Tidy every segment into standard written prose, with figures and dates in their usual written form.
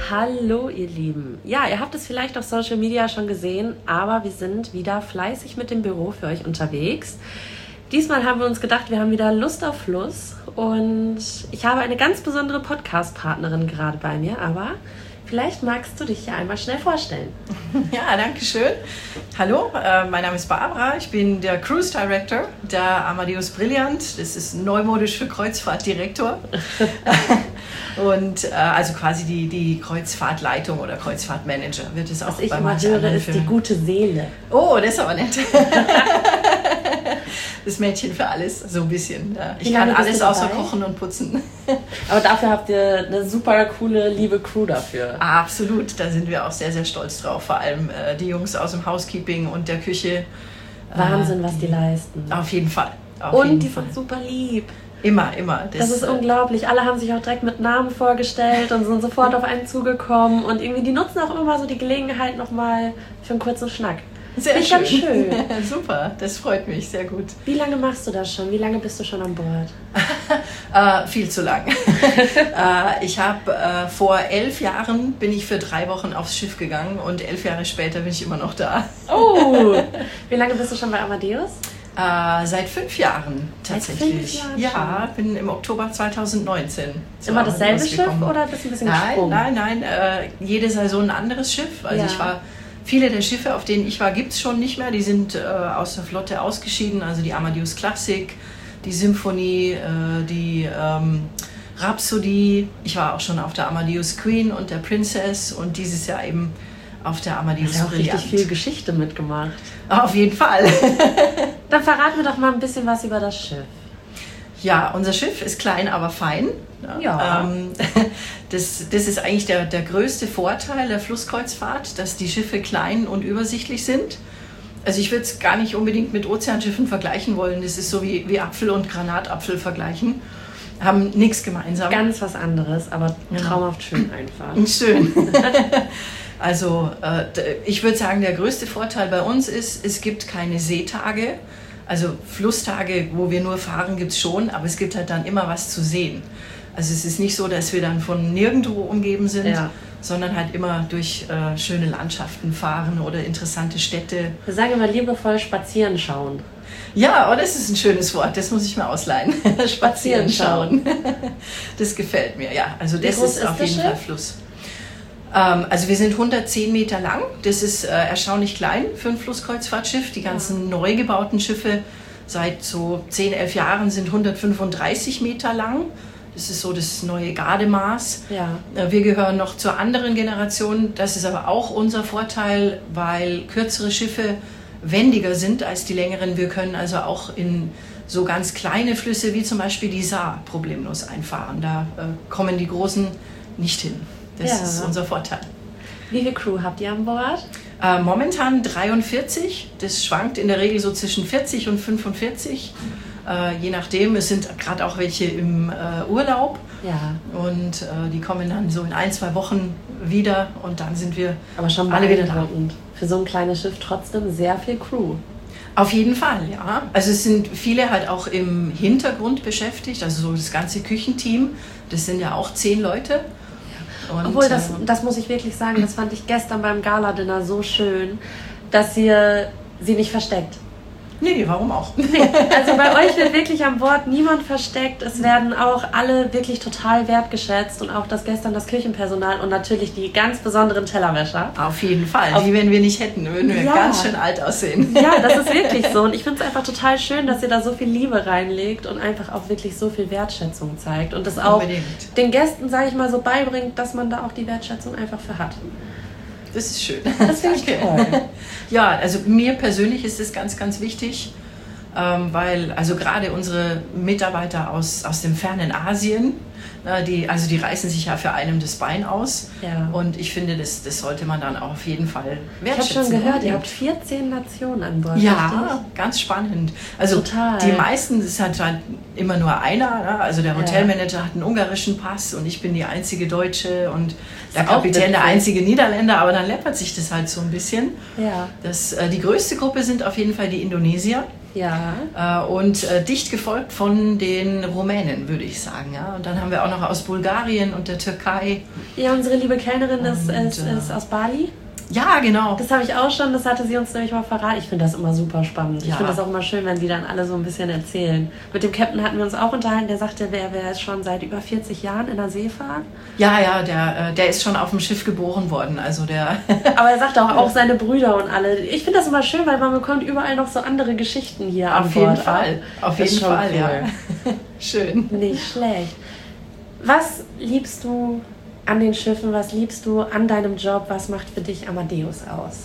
Hallo ihr Lieben. Ja, ihr habt es vielleicht auf Social Media schon gesehen, aber wir sind wieder fleißig mit dem Büro für euch unterwegs. Diesmal haben wir uns gedacht, wir haben wieder Lust auf Fluss und ich habe eine ganz besondere Podcast-Partnerin gerade bei mir, aber vielleicht magst du dich ja einmal schnell vorstellen. Ja, danke schön. Hallo, mein Name ist Barbara, ich bin der Cruise Director der Amadeus Brilliant. Das ist neumodisch für Kreuzfahrtdirektor. Und also quasi die Kreuzfahrtleitung oder Kreuzfahrtmanager wird es auch bei manchen. Was ich immer höre, ist die gute Seele. Oh, das ist aber nett. Das Mädchen für alles, so ein bisschen. Ich kann alles außer Kochen und Putzen. Aber dafür habt ihr eine super coole, liebe Crew dafür. Absolut, da sind wir auch sehr, sehr stolz drauf. Vor allem die Jungs aus dem Housekeeping und der Küche. Wahnsinn, was die leisten. Auf jeden Fall. Und die sind super lieb. Immer. Das ist unglaublich. Alle haben sich auch direkt mit Namen vorgestellt und sind sofort auf einen zugekommen. Und irgendwie, die nutzen auch immer so die Gelegenheit nochmal für einen kurzen Schnack. Sehr schön. Ganz schön. Super, das freut mich, sehr gut. Wie lange machst du das schon? Wie lange bist du schon an Bord? Viel zu lang. Ich habe vor 11 Jahren bin ich für 3 Wochen aufs Schiff gegangen und 11 Jahre später bin ich immer noch da. Oh, wie lange bist du schon bei Amadeus? Seit 5 Jahren tatsächlich. Seit 5 Jahren ja, bin im Oktober 2019. Immer dasselbe Schiff oder bist du ein bisschen gesprungen? Nein. Jede Saison ein anderes Schiff. Also viele der Schiffe, auf denen ich war, gibt es schon nicht mehr. Die sind aus der Flotte ausgeschieden. Also die Amadeus Classic, die Symphonie, die Rhapsody. Ich war auch schon auf der Amadeus Queen und der Princess und dieses Jahr eben auf der Amadeus Brilliant. Du hast auch richtig viel Geschichte mitgemacht. Auf jeden Fall. Dann verraten wir doch mal ein bisschen was über das Schiff. Ja, unser Schiff ist klein, aber fein. Ja. Das ist eigentlich der größte Vorteil der Flusskreuzfahrt, dass die Schiffe klein und übersichtlich sind. Also ich würde es gar nicht unbedingt mit Ozeanschiffen vergleichen wollen. Das ist so wie Apfel und Granatapfel vergleichen. Haben nichts gemeinsam. Ganz was anderes, aber traumhaft schön einfach. Schön. Also ich würde sagen, der größte Vorteil bei uns ist, es gibt keine Seetage. Also Flusstage, wo wir nur fahren, gibt es schon, aber es gibt halt dann immer was zu sehen. Also es ist nicht so, dass wir dann von nirgendwo umgeben sind, sondern halt immer durch schöne Landschaften fahren oder interessante Städte. Wir sagen immer liebevoll spazieren schauen. Ja, das ist ein schönes Wort, das muss ich mal ausleihen. Spazieren schauen. Das gefällt mir, ja. Also das ist auf jeden Fall Fluss. Also wir sind 110 Meter lang, das ist erstaunlich klein für ein Flusskreuzfahrtschiff. Die ganzen neu gebauten Schiffe seit so 10, 11 Jahren sind 135 Meter lang. Das ist so das neue Gardemaß. Ja. Wir gehören noch zur anderen Generation. Das ist aber auch unser Vorteil, weil kürzere Schiffe wendiger sind als die längeren. Wir können also auch in so ganz kleine Flüsse wie zum Beispiel die Saar problemlos einfahren. Da kommen die Großen nicht hin. Das ist unser Vorteil. Wie viel Crew habt ihr an Bord? Momentan 43. Das schwankt in der Regel so zwischen 40 und 45. Je nachdem. Es sind gerade auch welche im Urlaub. Ja. Und die kommen dann so in 1, 2 Wochen wieder. Und dann sind wir aber schon alle wieder da. Und für so ein kleines Schiff trotzdem sehr viel Crew. Auf jeden Fall, ja. Also es sind viele halt auch im Hintergrund beschäftigt. Also so das ganze Küchenteam. Das sind ja auch 10 Leute. Und obwohl, das muss ich wirklich sagen, das fand ich gestern beim Gala-Dinner so schön, dass ihr sie nicht versteckt. Nee, warum auch? Nee, also bei euch wird wirklich an Bord niemand versteckt. Es werden auch alle wirklich total wertgeschätzt und auch das Küchenpersonal und natürlich die ganz besonderen Tellerwäscher. Auf jeden Fall. Die, wenn wir nicht hätten, würden wir ganz schön alt aussehen. Ja, das ist wirklich so. Und ich finde es einfach total schön, dass ihr da so viel Liebe reinlegt und einfach auch wirklich so viel Wertschätzung zeigt. Und das auch den Gästen, sage ich mal, so beibringt, dass man da auch die Wertschätzung einfach für hat. Das ist schön. Das finde ich toll. Ja, also mir persönlich ist es ganz, ganz wichtig, weil also gerade unsere Mitarbeiter aus dem fernen Asien, die reißen sich ja für einem das Bein aus. Ja. Und ich finde, das sollte man dann auch auf jeden Fall wertschätzen. Ich habe schon gehört, ihr habt 14 Nationen an Bord. Ja, richtig? Ganz spannend. Also total. Die meisten, das hat halt immer nur einer. Ne? Also der Hotelmanager hat einen ungarischen Pass und ich bin die einzige Deutsche und der Kapitän der einzige Niederländer. Aber dann läppert sich das halt so ein bisschen. Ja. Die größte Gruppe sind auf jeden Fall die Indonesier. Ja. Und dicht gefolgt von den Rumänen, würde ich sagen. Ja? Und dann haben wir auch noch aus Bulgarien und der Türkei. Ja, unsere liebe Kellnerin ist aus Bali. Ja, genau. Das habe ich auch schon, das hatte sie uns nämlich mal verraten. Ich finde das immer super spannend. Ja. Ich finde das auch immer schön, wenn die dann alle so ein bisschen erzählen. Mit dem Captain hatten wir uns auch unterhalten, der sagte, wer ist schon seit über 40 Jahren in der Seefahrt. Ja, der ist schon auf dem Schiff geboren worden. Also Aber er sagte auch seine Brüder und alle. Ich finde das immer schön, weil man bekommt überall noch so andere Geschichten hier an Bord. Auf jeden Fall, cool. Ja. Schön. Nicht schlecht. Was liebst du an den Schiffen, was liebst du an deinem Job, was macht für dich Amadeus aus?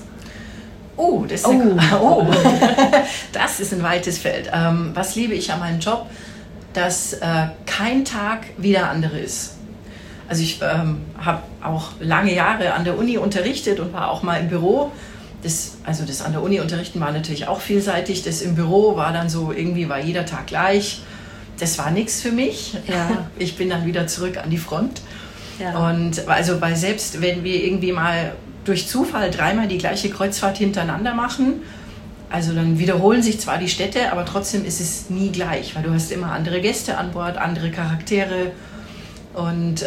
Das ist ein weites Feld. Was liebe ich an meinem Job? Dass kein Tag wie der andere ist. Also ich habe auch lange Jahre an der Uni unterrichtet und war auch mal im Büro. Das an der Uni unterrichten war natürlich auch vielseitig. Das im Büro war dann so, irgendwie war jeder Tag gleich. Das war nichts für mich. Ja. Ich bin dann wieder zurück an die Front. Ja. Und weil selbst wenn wir irgendwie mal durch Zufall 3-mal die gleiche Kreuzfahrt hintereinander machen, also dann wiederholen sich zwar die Städte, aber trotzdem ist es nie gleich, weil du hast immer andere Gäste an Bord, andere Charaktere und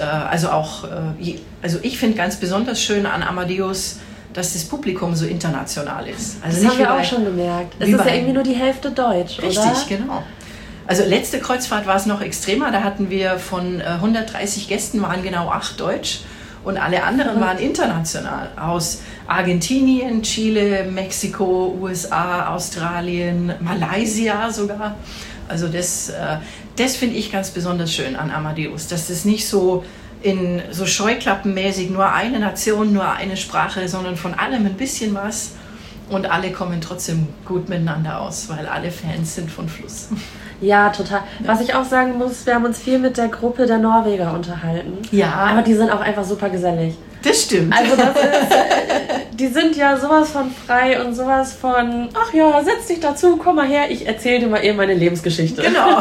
ich finde ganz besonders schön an Amadeus, dass das Publikum so international ist. Also das haben wir auch schon gemerkt. Es ist ja irgendwie nur die Hälfte Deutsch, oder? Richtig, genau. Also letzte Kreuzfahrt war es noch extremer, da hatten wir von 130 Gästen waren genau 8 Deutsch und alle anderen waren international aus Argentinien, Chile, Mexiko, USA, Australien, Malaysia sogar. Also das finde ich ganz besonders schön an Amadeus, dass das nicht so so scheuklappenmäßig nur eine Nation, nur eine Sprache, sondern von allem ein bisschen was und alle kommen trotzdem gut miteinander aus, weil alle Fans sind von Fluss. Ja, total. Ja. Was ich auch sagen muss, wir haben uns viel mit der Gruppe der Norweger unterhalten. Ja. Aber die sind auch einfach super gesellig. Das stimmt. Also die sind ja sowas von frei und sowas von, ach ja, setz dich dazu, komm mal her, ich erzähle dir mal eben meine Lebensgeschichte. Genau.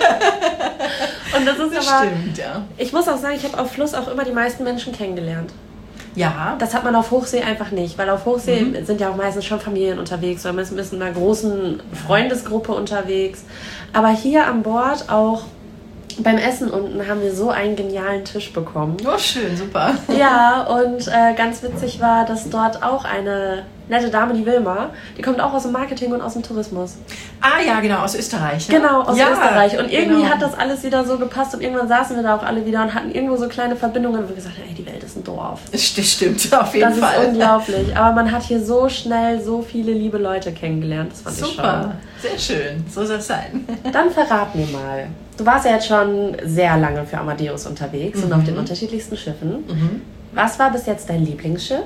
Und das stimmt, ja. Ich muss auch sagen, ich habe auf Fluss auch immer die meisten Menschen kennengelernt. Ja. Das hat man auf Hochsee einfach nicht, weil auf Hochsee sind ja auch meistens schon Familien unterwegs oder man ist mit einer großen Freundesgruppe unterwegs. Aber hier an Bord auch beim Essen unten haben wir so einen genialen Tisch bekommen. Oh, schön, super. Ja, und ganz witzig war, dass dort auch eine nette Dame, die Wilma, die kommt auch aus dem Marketing und aus dem Tourismus. Ah ja, genau, aus Österreich. Ja? Genau, aus Österreich. Und irgendwie hat das alles wieder so gepasst und irgendwann saßen wir da auch alle wieder und hatten irgendwo so kleine Verbindungen, wo wir gesagt haben, ey, die Welt ist ein Dorf. Das stimmt, auf jeden Fall. Das ist unglaublich. Aber man hat hier so schnell so viele liebe Leute kennengelernt. Das fand ich schon. Super, sehr schön. So soll es sein. Dann verrat mir mal. Du warst ja jetzt schon sehr lange für Amadeus unterwegs und auf den unterschiedlichsten Schiffen. Was war bis jetzt dein Lieblingsschiff?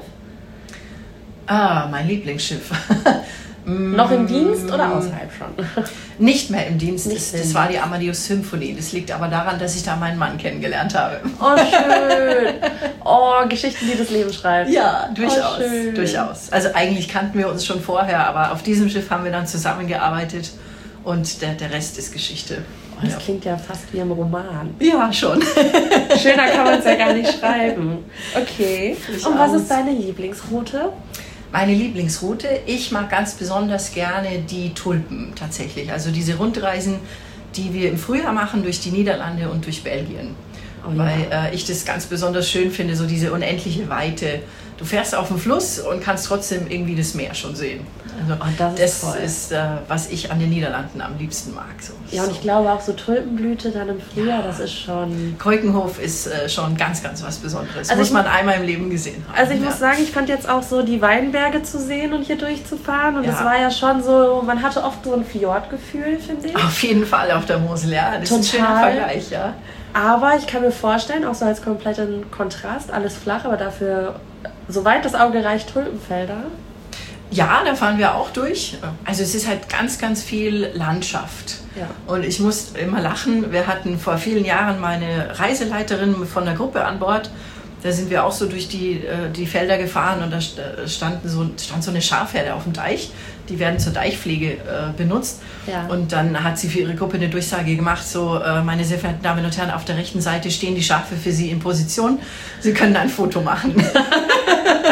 Mein Lieblingsschiff. Noch im Dienst oder außerhalb schon? Nicht mehr im Dienst. Das war die Amadeus Symphonie. Das liegt aber daran, dass ich da meinen Mann kennengelernt habe. Oh, schön. Oh, Geschichten, die das Leben schreibt. Ja, durchaus. Durchaus. Also eigentlich kannten wir uns schon vorher, aber auf diesem Schiff haben wir dann zusammengearbeitet und der Rest ist Geschichte. Das klingt ja fast wie ein Roman. Ja, schon. Schöner kann man es ja gar nicht schreiben. Okay. Und was ist deine Lieblingsroute? Meine Lieblingsroute? Ich mag ganz besonders gerne die Tulpen tatsächlich. Also diese Rundreisen, die wir im Frühjahr machen durch die Niederlande und durch Belgien. Weil ich das ganz besonders schön finde, so diese unendliche Weite. Du fährst auf den Fluss und kannst trotzdem irgendwie das Meer schon sehen. Also das ist, was ich an den Niederlanden am liebsten mag. So. Ja, und ich glaube auch so Tulpenblüte dann im Frühjahr, das ist schon... Keukenhof ist schon ganz, ganz was Besonderes. Also muss man einmal im Leben gesehen haben. Also ich muss sagen, ich fand jetzt auch so die Weinberge zu sehen und hier durchzufahren. Und es war ja schon so, man hatte oft so ein Fjordgefühl, finde ich. Auf jeden Fall auf der Mosel, ja. Das ist ein schöner Vergleich, ja. Aber ich kann mir vorstellen, auch so als kompletten Kontrast, alles flach, aber dafür, soweit das Auge reicht, Tulpenfelder. Ja, da fahren wir auch durch. Also es ist halt ganz, ganz viel Landschaft. Ja. Und ich muss immer lachen. Wir hatten vor vielen Jahren meine Reiseleiterin von der Gruppe an Bord. Da sind wir auch so durch die Felder gefahren und da stand so eine Schafherde auf dem Deich. Die werden zur Deichpflege benutzt. Ja. Und dann hat sie für ihre Gruppe eine Durchsage gemacht, so, meine sehr verehrten Damen und Herren, auf der rechten Seite stehen die Schafe für Sie in Position. Sie können ein Foto machen.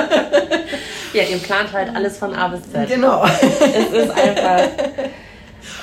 Ja, ihr plant halt alles von A bis Z. Genau. Es ist einfach...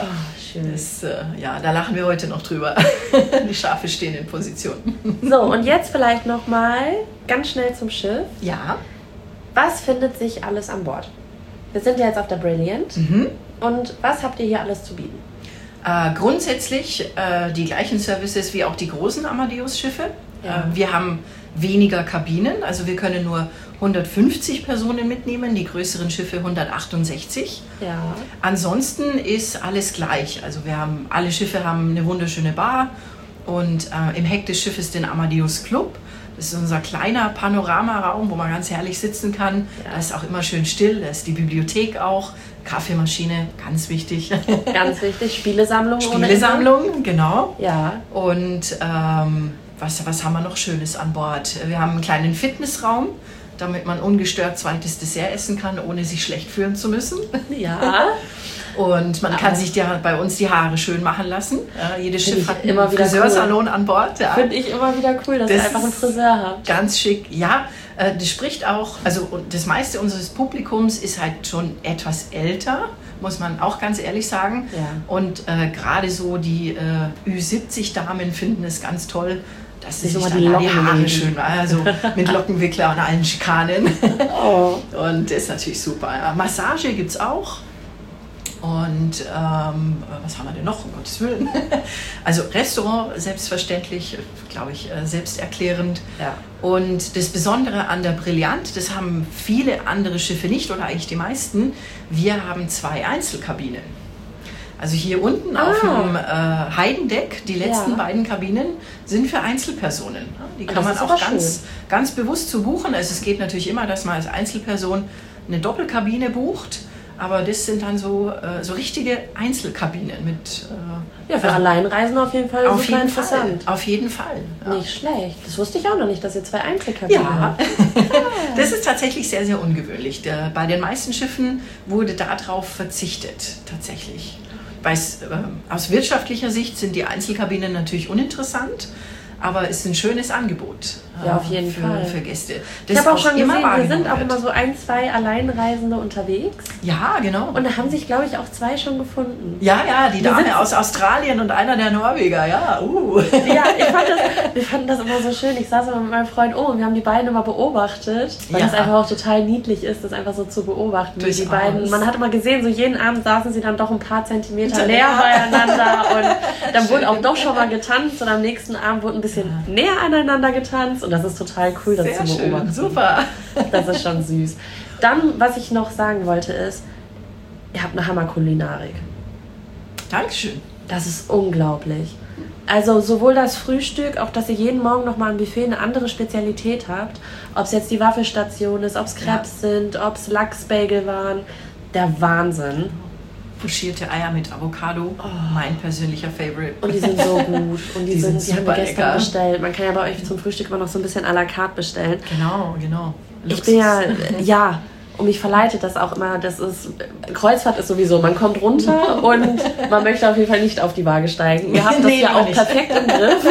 schön. Da lachen wir heute noch drüber. Die Schafe stehen in Position. So, und jetzt vielleicht nochmal ganz schnell zum Schiff. Ja. Was findet sich alles an Bord? Wir sind ja jetzt auf der Brilliant. Und was habt ihr hier alles zu bieten? Grundsätzlich die gleichen Services wie auch die großen Amadeus-Schiffe. Ja. Wir haben weniger Kabinen, also wir können nur 150 Personen mitnehmen, die größeren Schiffe 168. Ja. Ansonsten ist alles gleich. Also alle Schiffe haben eine wunderschöne Bar und im Heck des Schiffes den Amadeus Club. Das ist unser kleiner Panoramaraum, wo man ganz herrlich sitzen kann. Ja. Da ist auch immer schön still, da ist die Bibliothek auch, Kaffeemaschine, ganz wichtig. Ganz wichtig, Spielesammlung. Spielesammlung, genau. Ja. Und was haben wir noch Schönes an Bord? Wir haben einen kleinen Fitnessraum, damit man ungestört zweites Dessert essen kann, ohne sich schlecht fühlen zu müssen. Ja. Und man kann sich bei uns die Haare schön machen lassen. Jedes Schiff hat einen Friseursalon an Bord. Ja. Finde ich immer wieder cool, dass ihr einfach einen Friseur habt. Ganz schick. Ja, das spricht auch, also das meiste unseres Publikums ist halt schon etwas älter, muss man auch ganz ehrlich sagen. Ja. Und gerade so die Ü70-Damen finden es ganz toll, dass sie sich die Haare schön, also mit Lockenwickler und allen Schikanen. Oh. Und das ist natürlich super. Ja. Massage gibt es auch. Und was haben wir denn noch, um Gottes Willen? Also Restaurant, selbstverständlich, glaube ich, selbsterklärend. Ja. Und das Besondere an der Brilliant, das haben viele andere Schiffe nicht oder eigentlich die meisten, wir haben 2 Einzelkabinen. Also hier unten auf dem Heidendeck, die letzten beiden Kabinen sind für Einzelpersonen. Die kann man auch ganz bewusst zu buchen. Also es geht natürlich immer, dass man als Einzelperson eine Doppelkabine bucht. Aber das sind dann so richtige Einzelkabinen mit... für Alleinreisende auf jeden Fall super interessant. Auf jeden Fall. Ja. Nicht schlecht. Das wusste ich auch noch nicht, dass ihr 2 Einzelkabinen habt. Das ist tatsächlich sehr, sehr ungewöhnlich. Bei den meisten Schiffen wurde darauf verzichtet, tatsächlich. Aus wirtschaftlicher Sicht sind die Einzelkabinen natürlich uninteressant. Aber es ist ein schönes Angebot auf jeden Fall für Gäste. Ich habe auch schon gesehen, wir sind auch immer so 1, 2 Alleinreisende unterwegs. Ja, genau. Und da haben sich, glaube ich, auch 2 schon gefunden. Ja, die Dame aus Australien und einer der Norweger, ja. Ja, wir fanden das immer so schön. Ich saß immer mit meinem Freund und wir haben die beiden immer beobachtet, weil das einfach auch total niedlich ist, das einfach so zu beobachten. Die beiden, man hat immer gesehen, so jeden Abend saßen sie dann doch ein paar Zentimeter näher beieinander und dann wurde auch doch schon mal getanzt und am nächsten Abend wurde ein bisschen näher aneinander getanzt und das ist total cool, das zu beobachten. Schön, super. Das ist schon süß. Dann, was ich noch sagen wollte ist, ihr habt eine Hammer-Kulinarik. Dankeschön. Das ist unglaublich. Also sowohl das Frühstück, auch dass ihr jeden Morgen nochmal am Buffet eine andere Spezialität habt, ob es jetzt die Waffelstation ist, ob es Crepes sind, ob es Lachsbagel waren, der Wahnsinn. Pochierte Eier mit Avocado, mein persönlicher Favorite. Und die sind so gut. Und die haben wir gestern lecker. bestellt. Man kann ja bei euch zum Frühstück immer noch so ein bisschen à la carte bestellen. Genau. Luxus. Ich bin und mich verleitet das auch immer. Kreuzfahrt ist sowieso, man kommt runter und man möchte auf jeden Fall nicht auf die Waage steigen. Ihr habt das ja auch perfekt im Griff.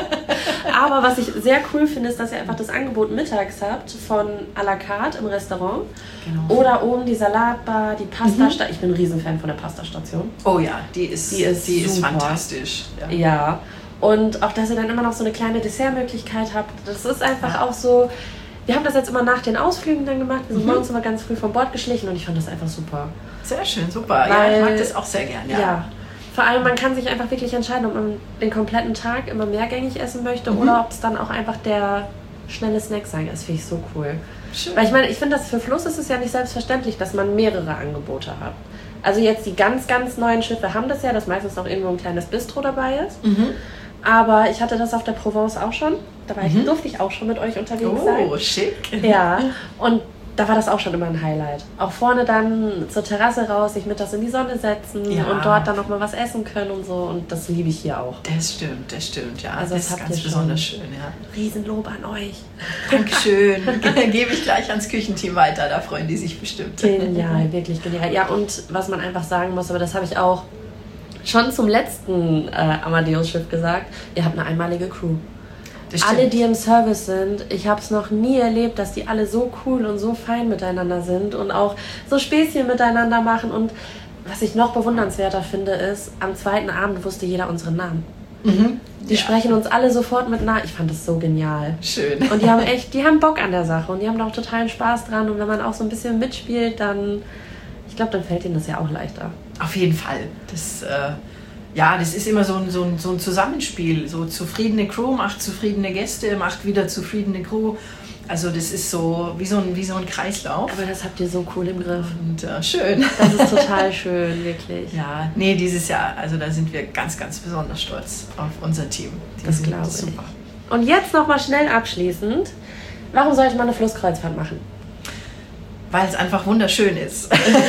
Aber was ich sehr cool finde, ist, dass ihr einfach das Angebot mittags habt von à la carte im Restaurant. Genau. Oder oben die Salatbar, die Pastastation. Ich bin ein Riesenfan von der Pastastation. Oh ja, die ist fantastisch. Ja. Und auch, dass ihr dann immer noch so eine kleine Dessertmöglichkeit habt. Das ist einfach auch so... Wir haben das jetzt immer nach den Ausflügen dann gemacht. Wir sind morgens immer ganz früh von Bord geschlichen und ich fand das einfach super. Sehr schön, super. Ja, ich mag das auch sehr gern. Ja. Vor allem, man kann sich einfach wirklich entscheiden, ob man den kompletten Tag immer mehrgängig essen möchte oder ob es dann auch einfach der schnelle Snack sein ist. Finde ich so cool. Schön. Weil ich meine, ich finde, für Fluss ist es ja nicht selbstverständlich, dass man mehrere Angebote hat. Also jetzt die ganz, ganz neuen Schiffe haben das ja, dass meistens noch irgendwo ein kleines Bistro dabei ist. Aber ich hatte das auf der Provence auch schon. Da durfte ich auch schon mit euch unterwegs sein. Oh, schick. Ja, und da war das auch schon immer ein Highlight. Auch vorne dann zur Terrasse raus, sich mittags in die Sonne setzen und dort dann nochmal was essen können und so. Und das liebe ich hier auch. Das stimmt, ja. Also das ist ganz besonders schön, ja. Riesenlob an euch. Dankeschön. Gebe ich gleich ans Küchenteam weiter, da freuen die sich bestimmt. Genial, wirklich genial. Ja, und was man einfach sagen muss, aber das habe ich auch schon zum letzten Amadeus-Schiff gesagt, ihr habt eine einmalige Crew. Alle, die im Service sind, ich habe es noch nie erlebt, dass die alle so cool und so fein miteinander sind und auch so Späßchen miteinander machen und was ich noch bewundernswerter finde, ist, am zweiten Abend wusste jeder unseren Namen. Die sprechen uns alle sofort mit nach. Ich fand das so genial. Schön. Und die haben Bock an der Sache und die haben da auch totalen Spaß dran. Und wenn man auch so ein bisschen mitspielt, dann, ich glaube, dann fällt ihnen das ja auch leichter. Auf jeden Fall. Das ist immer so ein Zusammenspiel. So zufriedene Crew macht zufriedene Gäste, macht wieder zufriedene Crew. Also das ist so wie so ein Kreislauf. Aber das habt ihr so cool im Griff. Und schön. Das ist total schön, wirklich. Ja, nee, dieses Jahr, also da sind wir ganz, ganz besonders stolz auf unser Team. Das glaube ich. Super. Und jetzt nochmal schnell abschließend. Warum sollte man eine Flusskreuzfahrt machen? Weil es einfach wunderschön ist.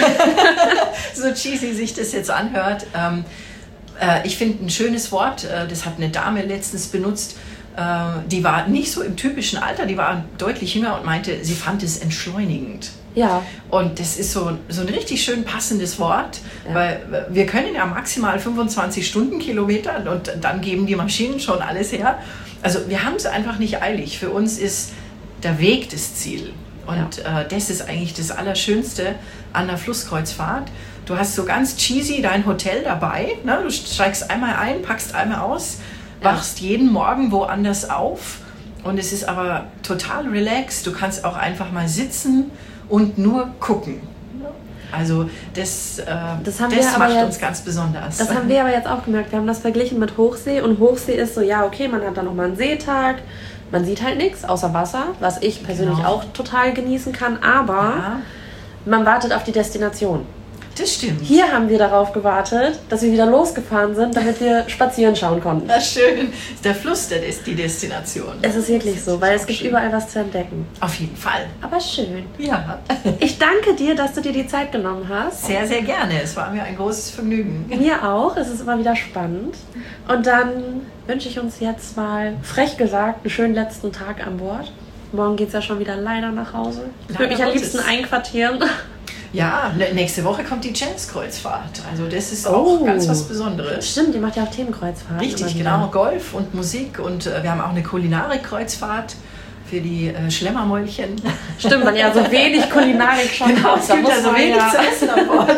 So cheesy sich das jetzt anhört. Ich finde ein schönes Wort, das hat eine Dame letztens benutzt, die war nicht so im typischen Alter, die war deutlich jünger und meinte, sie fand es entschleunigend. Ja. Und das ist so ein richtig schön passendes Wort, weil wir können ja maximal 25 Stundenkilometer und dann geben die Maschinen schon alles her. Also wir haben es einfach nicht eilig. Für uns ist der Weg das Ziel. Und das ist eigentlich das Allerschönste an der Flusskreuzfahrt. Du hast so ganz cheesy dein Hotel dabei. Ne? Du steigst einmal ein, packst einmal aus, wachst jeden Morgen woanders auf. Und es ist aber total relaxed. Du kannst auch einfach mal sitzen und nur gucken. Also das macht uns ganz besonders. Das haben wir aber jetzt auch gemerkt. Wir haben das verglichen mit Hochsee. Und Hochsee ist so, ja okay, man hat dann nochmal einen Seetag. Man sieht halt nichts außer Wasser, was ich persönlich auch total genießen kann. Aber man wartet auf die Destination. Das stimmt. Hier haben wir darauf gewartet, dass wir wieder losgefahren sind, damit wir spazieren schauen konnten. Na schön. Der Fluss, der ist die Destination. Es ist wirklich so, weil es gibt überall was zu entdecken. Auf jeden Fall. Aber schön. Ja. Ich danke dir, dass du dir die Zeit genommen hast. Sehr, sehr gerne. Es war mir ein großes Vergnügen. Mir auch. Es ist immer wieder spannend. Und dann wünsche ich uns jetzt mal, frech gesagt, einen schönen letzten Tag an Bord. Morgen geht es ja schon wieder leider nach Hause. Ich würde mich am liebsten einquartieren. Ja, nächste Woche kommt die Jazzkreuzfahrt. Also das ist auch ganz was Besonderes. Stimmt, die macht ja auch Themenkreuzfahrt. Richtig, genau. Golf und Musik. Und wir haben auch eine Kulinarikkreuzfahrt für die Schlemmermäulchen. Stimmt, weil ja so wenig Kulinarik schon genau, es gibt ja so wenig zu essen an Bord.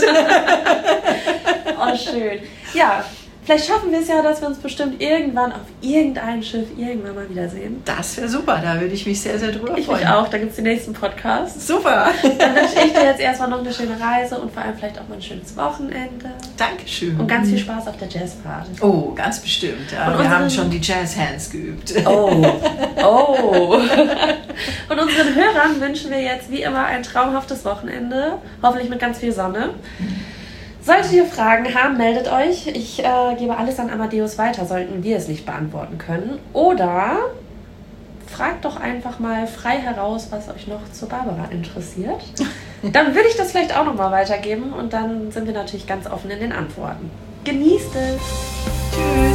Oh, schön. Ja, vielleicht schaffen wir es ja, dass wir uns bestimmt irgendwann auf irgendeinem Schiff irgendwann mal wiedersehen. Das wäre super, da würde ich mich sehr, sehr drüber freuen. Ich mich auch, da gibt es den nächsten Podcast. Super. Dann wünsche ich dir jetzt erstmal noch eine schöne Reise und vor allem vielleicht auch mal ein schönes Wochenende. Dankeschön. Und ganz viel Spaß auf der Jazzparty. Oh, ganz bestimmt. Ja. Wir haben schon die Jazz-Hands geübt. Oh. Und unseren Hörern wünschen wir jetzt wie immer ein traumhaftes Wochenende. Hoffentlich mit ganz viel Sonne. Solltet ihr Fragen haben, meldet euch. Ich gebe alles an Amadeus weiter, sollten wir es nicht beantworten können. Oder fragt doch einfach mal frei heraus, was euch noch zu Barbara interessiert. Dann würde ich das vielleicht auch nochmal weitergeben und dann sind wir natürlich ganz offen in den Antworten. Genießt es! Tschüss!